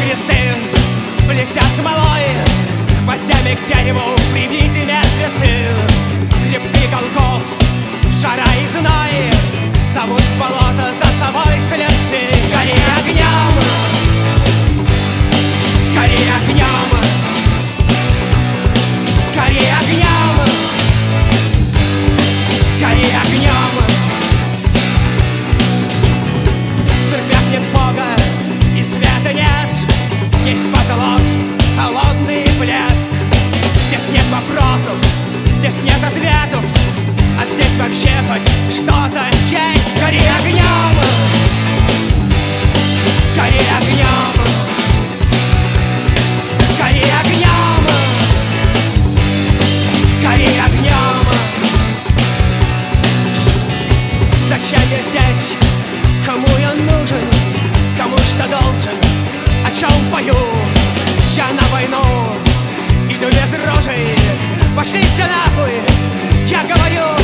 Бересты блестят смолой, гвоздями к дереву прибиты мертвецы. Хребты конков, жара и зной зовут в болото за собой слепцы. Гори огнем, гори огнем, гори огнем, гори огнем. В церквях нет Бога и света нет, есть позолот, холодный блеск. Здесь нет вопросов, здесь нет ответов, а здесь вообще хоть что-то есть. Гори огнем, гори огнем, гори огнем, гори огнем. Зачем я здесь? Кому я нужен? Кому что должен? О чем пою? Я на войну иду без ружей. Пошли все нахуй, я говорю.